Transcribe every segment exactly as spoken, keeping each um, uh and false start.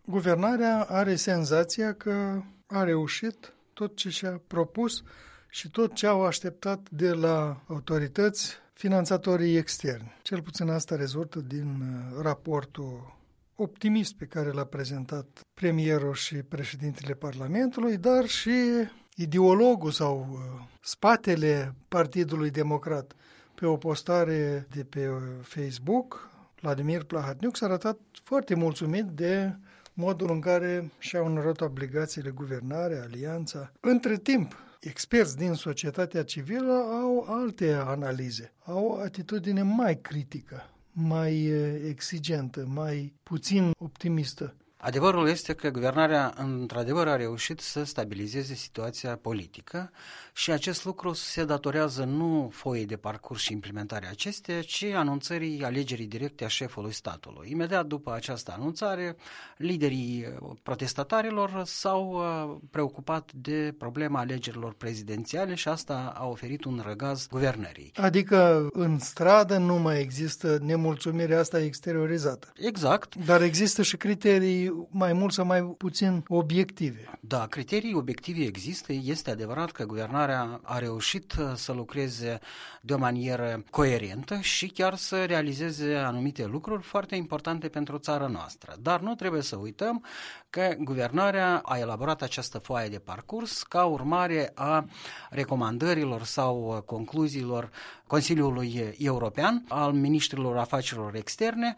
Guvernarea are senzația că a reușit tot ce și-a propus și tot ce au așteptat de la autorități finanțatorii externi. Cel puțin asta rezultă din raportul optimist pe care l-a prezentat premierul și președintele Parlamentului, dar și ideologul sau spatele Partidului Democrat. Pe o postare de pe Facebook, Vladimir Plahotniuc s-a arătat foarte mulțumit de modul în care și-au înrolat obligațiile guvernare, alianța. Între timp, experți din societatea civilă au alte analize, au o atitudine mai critică, mai exigentă, mai puțin optimistă. Adevărul este că guvernarea într-adevăr a reușit să stabilizeze situația politică și acest lucru se datorează nu foii de parcurs și implementarea acesteia, ci anunțării alegerii directe a șefului statului. Imediat după această anunțare, liderii protestatarilor s-au preocupat de problema alegerilor prezidențiale și asta a oferit un răgaz guvernării. Adică în stradă nu mai există nemulțumirea asta exteriorizată. Exact. Dar există și criterii mai mult sau mai puțin obiective. Da, criterii obiective există. Este adevărat că guvernarea a reușit să lucreze de o manieră coerentă și chiar să realizeze anumite lucruri foarte importante pentru țara noastră. Dar nu trebuie să uităm că guvernarea a elaborat această foaie de parcurs ca urmare a recomandărilor sau concluziilor Consiliului European, al ministrilor afacerilor externe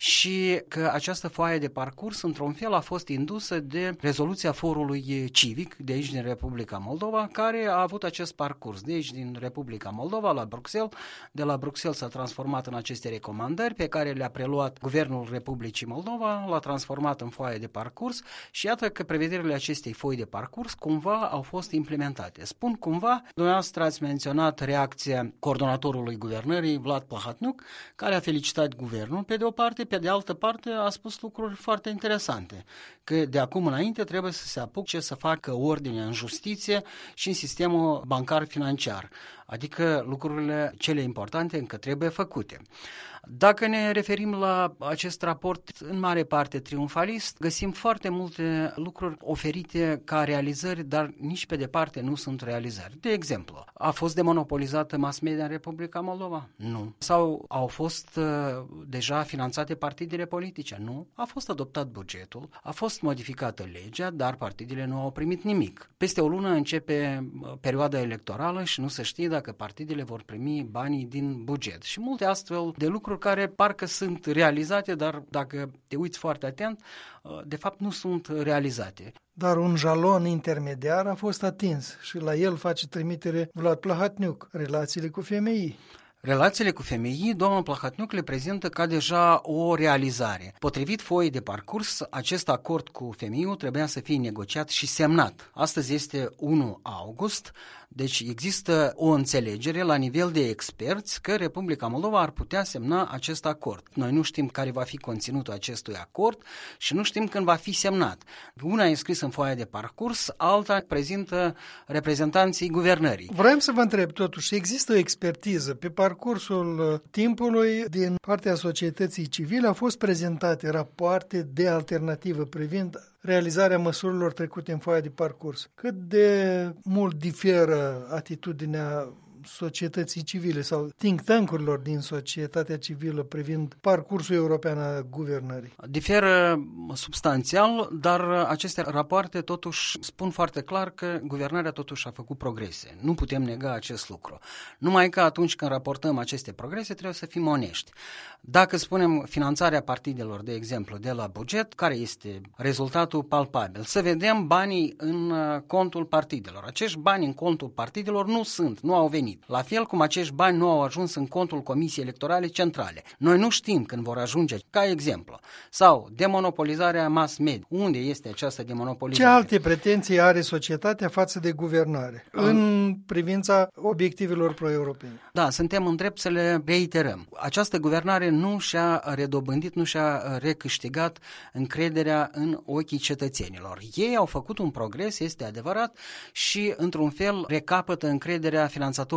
și că această foaie de parcurs într-un fel a fost indusă de rezoluția forului civic de aici din Republica Moldova, care a avut acest parcurs de aici din Republica Moldova la Bruxelles. De la Bruxelles s-a transformat în aceste recomandări pe care le-a preluat Guvernul Republicii Moldova, l-a transformat în foaie de parcurs și iată că prevederile acestei foi de parcurs cumva au fost implementate. Spun cumva, dumneavoastră ați menționat reacția coordonatorului guvernării, Vlad Plahotniuc, care a felicitat guvernul pe de o parte, pe de altă parte a spus lucruri foarte interesante, că de acum înainte trebuie să se apuce să facă ordine în justiție și în sistemul bancar financiar, adică lucrurile cele importante încă trebuie făcute. Dacă ne referim la acest raport în mare parte triumfalist, găsim foarte multe lucruri oferite ca realizări, dar nici pe departe nu sunt realizări. De exemplu, a fost demonopolizată mass media în Republica Moldova? Nu. Sau au fost uh, deja finanțate partidele politice? Nu. A fost adoptat bugetul, a fost modificată legea, dar partidele nu au primit nimic. Peste o lună începe perioada electorală și nu se știe dacă partidele vor primi banii din buget. Și multe astfel de lucruri care parcă sunt realizate, dar dacă te uiți foarte atent, de fapt nu sunt realizate. Dar un jalon intermediar a fost atins și la el face trimitere Vlad Plahotniuc, relațiile cu femeii. Relațiile cu femeii, domnul Plahotniuc le prezintă ca deja o realizare. Potrivit foii de parcurs, acest acord cu femeiul trebuia să fie negociat și semnat. Astăzi este unu august, deci există o înțelegere la nivel de experți că Republica Moldova ar putea semna acest acord. Noi nu știm care va fi conținutul acestui acord și nu știm când va fi semnat. Una e scris în foaia de parcurs, alta prezintă reprezentanții guvernării. Vreau să vă întreb totuși, există o expertiză pe parcursul timpului din partea societății civile, au fost prezentate rapoarte de alternativă privind realizarea măsurilor trecute în foaia de parcurs. Cât de mult diferă atitudinea societății civile sau think tank-urilor din societatea civilă privind parcursul european al guvernării? Diferă substanțial, dar aceste rapoarte totuși spun foarte clar că guvernarea totuși a făcut progrese. Nu putem nega acest lucru. Numai că atunci când raportăm aceste progrese trebuie să fim onești. Dacă spunem finanțarea partidelor, de exemplu, de la buget, care este rezultatul palpabil? Să vedem banii în contul partidelor. Acești bani în contul partidelor nu sunt, nu au venit. La fel cum acești bani nu au ajuns în contul Comisiei Electorale Centrale. Noi nu știm când vor ajunge, ca exemplu. Sau demonopolizarea mass media. Unde este această demonopolizare? Ce alte pretenții are societatea față de guvernare în privința obiectivelor pro-europene? Da, suntem în drept să le reiterăm. Această guvernare nu și-a redobândit, nu și-a recâștigat încrederea în ochii cetățenilor. Ei au făcut un progres, este adevărat, și într-un fel recapătă încrederea finanțatorilor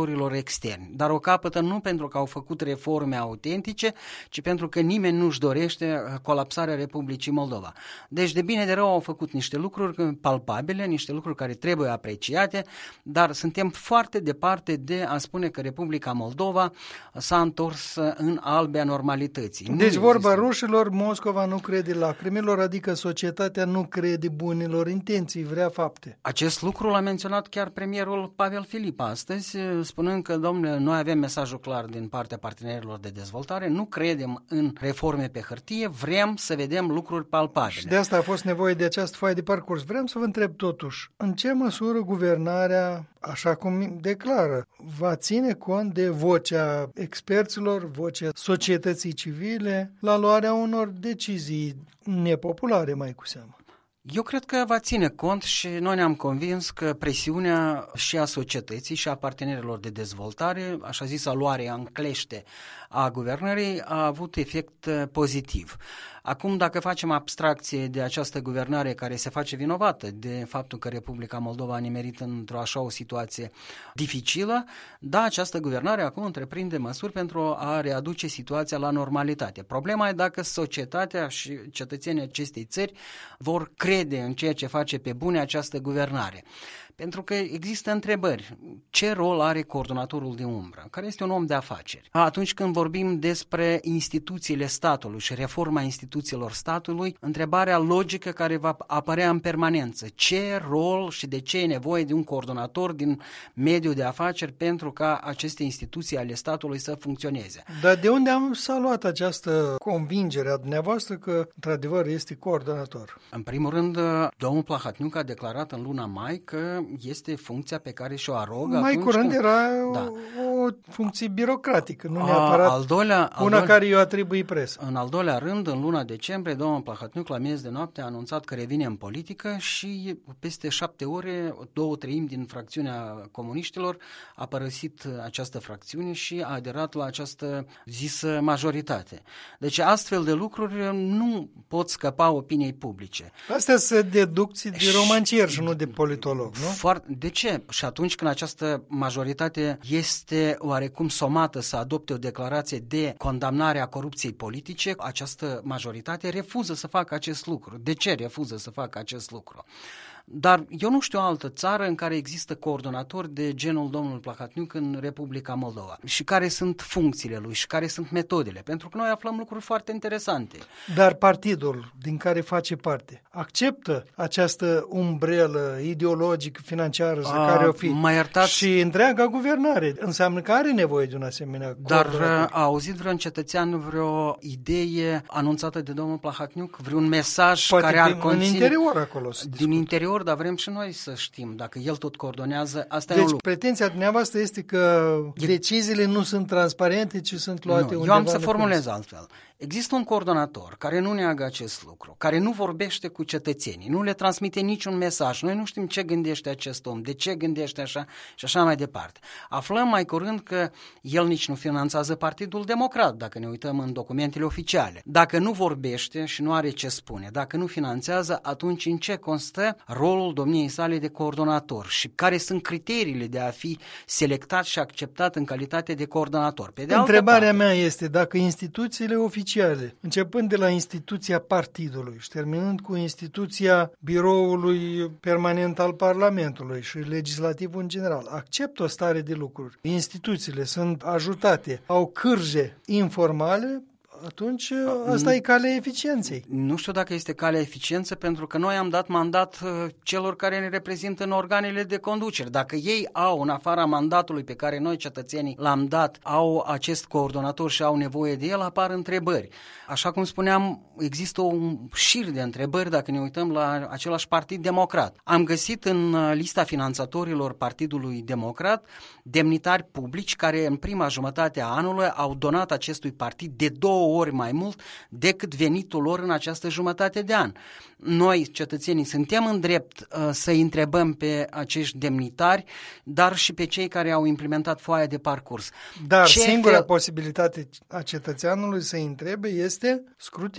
guvernatorilor externi. Dar o capătă nu pentru că au făcut reforme autentice, ci pentru că nimeni nu-și dorește colapsarea Republicii Moldova. Deci de bine de rău au făcut niște lucruri palpabile, niște lucruri care trebuie apreciate, dar suntem foarte departe de a spune că Republica Moldova s-a întors în albea normalității. Deci vorba rușilor, Moscova nu crede lacrimilor, adică societatea nu crede bunilor intenții, vrea fapte. Acest lucru l-a menționat chiar premierul Pavel Filip astăzi, spunând că, domnule, noi avem mesajul clar din partea partenerilor de dezvoltare, nu credem în reforme pe hârtie, vrem să vedem lucruri palpabile. Și de asta a fost nevoie de această foaie de parcurs. Vreau să vă întreb totuși, în ce măsură guvernarea, așa cum declară, va ține cont de vocea experților, vocea societății civile, la luarea unor decizii nepopulare, mai cu seamă? Eu cred că va ține cont și noi ne-am convins că presiunea și a societății și a partenerilor de dezvoltare, așa zisă luarea în clește a guvernării, a avut efect pozitiv. Acum, dacă facem abstracție de această guvernare care se face vinovată de faptul că Republica Moldova a nimerit într-o așa o situație dificilă, da, această guvernare acum întreprinde măsuri pentru a readuce situația la normalitate. Problema e dacă societatea și cetățenii acestei țări vor crede în ceea ce face pe bune această guvernare. Pentru că există întrebări. Ce rol are coordonatorul de umbră, care este un om de afaceri? Atunci când vorbim despre instituțiile statului și reforma instituțiilor statului, întrebarea logică care va apărea în permanență. Ce rol și de ce e nevoie de un coordonator din mediul de afaceri pentru ca aceste instituții ale statului să funcționeze? Dar de unde am s-a luat această convingere a dumneavoastră că, într-adevăr, este coordonator? În primul rând, domnul Plahatniuc a declarat în luna mai că este funcția pe care și-o arogă. Mai curând când... era da. o, o funcție birocratică, nu neapărat al doilea, al una doilea, care i-o atribui presă. În al doilea rând, în luna decembrie, domnul Plahatniuc la miez de noapte a anunțat că revine în politică și peste șapte ore, două treimi din fracțiunea comuniștilor a părăsit această fracțiune și a aderat la această zisă majoritate. Deci astfel de lucruri nu pot scăpa opiniei publice. Astea sunt deducții de romancier și nu de politolog, nu? Foarte, de ce? Și atunci când această majoritate este oarecum somată să adopte o declarație de condamnare a corupției politice, această majoritate refuză să facă acest lucru. De ce refuză să facă acest lucru? Dar eu nu știu o altă țară în care există coordonatori de genul domnului Plahatniuc în Republica Moldova și care sunt funcțiile lui și care sunt metodele, pentru că noi aflăm lucruri foarte interesante. Dar partidul din care face parte acceptă această umbrelă ideologică, financiară sau care o fi mă iertați, și întreaga guvernare înseamnă că are nevoie de un asemenea dar coordonator. a auzit vreun cetățean vreo idee anunțată de domnul Plahatniuc, vreun mesaj Poate care ar din, conține... în interior acolo se Din discută. interior, dar vrem și noi să știm dacă el tot coordonează, asta Deci e un lucru. pretenția dumneavoastră este că E... deciziile nu sunt transparente, ci sunt luate nu, undeva. Eu am să în formulez curs. altfel. Există un coordonator care nu neagă acest lucru, care nu vorbește cu cetățenii, nu le transmite niciun mesaj. Noi nu știm ce gândește acest om, de ce gândește așa și așa mai departe. Aflăm mai curând că el nici nu finanțează Partidul Democrat, dacă ne uităm în documentele oficiale. Dacă nu vorbește și nu are ce spune, dacă nu finanțează, atunci în ce constă rolul domniei sale de coordonator și care sunt criteriile de a fi selectat și acceptat în calitate de coordonator? Pe de Întrebarea altă parte, mea este dacă instituțiile oficiale, începând de la instituția partidului și terminând cu instituția biroului permanent al Parlamentului și legislativul în general, acceptă o stare de lucruri. Instituțiile sunt ajutate, au cârje informale, atunci asta e calea eficienței. Nu știu dacă este calea eficiență, pentru că noi am dat mandat celor care ne reprezintă în organele de conducere. Dacă ei au, în afara mandatului pe care noi, cetățenii, l-am dat, au acest coordonator și au nevoie de el, apar întrebări. Așa cum spuneam, există un șir de întrebări dacă ne uităm la același Partid Democrat. Am găsit în lista finanțatorilor Partidului Democrat demnitari publici care în prima jumătate a anului au donat acestui partid de două ori mai mult decât venitul lor în această jumătate de an. Noi, cetățenii, suntem în drept uh, să întrebăm pe acești demnitari, dar și pe cei care au implementat foaia de parcurs. Dar Ce singura fel... posibilitate a cetățeanului să întrebe este scrutinul.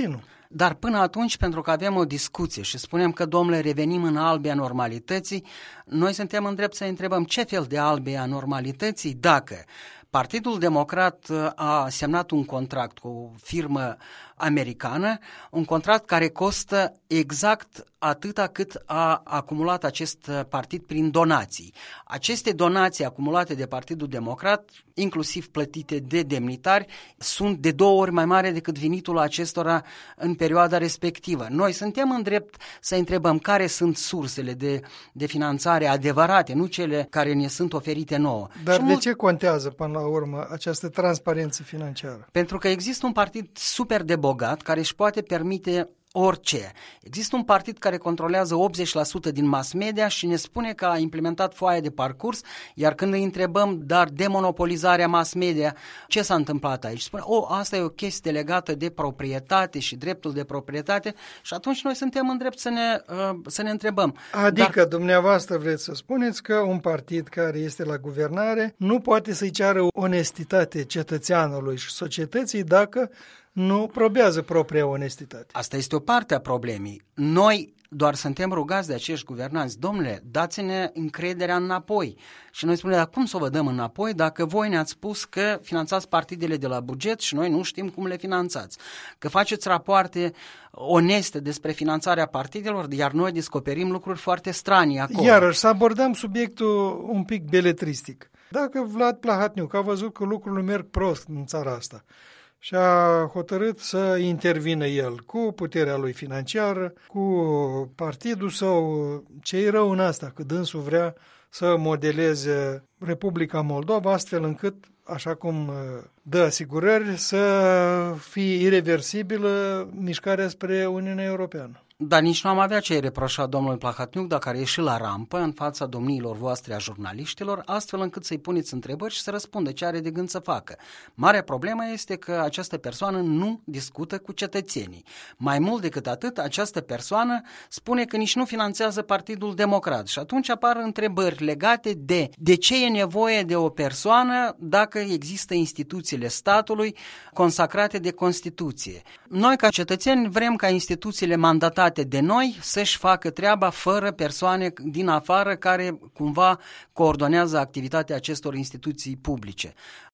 Dar până atunci, pentru că avem o discuție și spunem că, domnule, revenim în albia normalității, noi suntem în drept să întrebăm ce fel de albia normalității dacă Partidul Democrat a semnat un contract cu o firmă americană, un contract care costă exact atâta cât a acumulat acest partid prin donații. Aceste donații acumulate de Partidul Democrat, inclusiv plătite de demnitari, sunt de două ori mai mare decât venitul acestora în perioada respectivă. Noi suntem în drept să întrebăm care sunt sursele de, de finanțare adevărate, nu cele care ne sunt oferite nouă. Dar Și de mult... ce contează până la urmă această transparență financiară? Pentru că există un partid super de bogat care își poate permite orice. Există un partid care controlează optzeci la sută din mass media și ne spune că a implementat foaia de parcurs, iar când îi întrebăm, dar demonopolizarea mass media, ce s-a întâmplat aici? Spune, o, asta e o chestie legată de proprietate și dreptul de proprietate și atunci noi suntem în drept să ne, uh, să ne întrebăm. Adică dar... dumneavoastră vreți să spuneți că un partid care este la guvernare nu poate să-i ceară onestitate cetățeanului și societății dacă nu probează propria onestitate. Asta este o parte a problemei. Noi doar suntem rugați de acești guvernanți, domnule, dați-ne încrederea înapoi. Și noi spunem, dar cum să o vă dăm înapoi dacă voi ne-ați spus că finanțați partidele de la buget și noi nu știm cum le finanțați, că faceți rapoarte oneste despre finanțarea partidelor, iar noi descoperim lucruri foarte stranii acolo. Iarăși, să abordăm subiectul un pic beletristic. Dacă Vlad Plahatniuc a văzut că lucrurile merg prost în țara asta și a hotărât să intervină el cu puterea lui financiară, cu partidul său, ce-i rău în asta, că dânsul vrea să modeleze Republica Moldova astfel încât, așa cum dă asigurări, să fie ireversibilă mișcarea spre Uniunea Europeană. Dar nici nu am avea ce reproșa domnului Plahatniuc dacă ar ieși la rampă în fața domniilor voastre a jurnaliștilor, astfel încât să-i puneți întrebări și să răspundă ce are de gând să facă. Marea problemă este că această persoană nu discută cu cetățenii. Mai mult decât atât, această persoană spune că nici nu finanțează Partidul Democrat și atunci apar întrebări legate de de ce e nevoie de o persoană dacă există instituțiile statului consacrate de Constituție. Noi, ca cetățeni, vrem ca instituțiile mandatate de noi să-și facă treaba fără persoane din afară care cumva coordonează activitatea acestor instituții publice.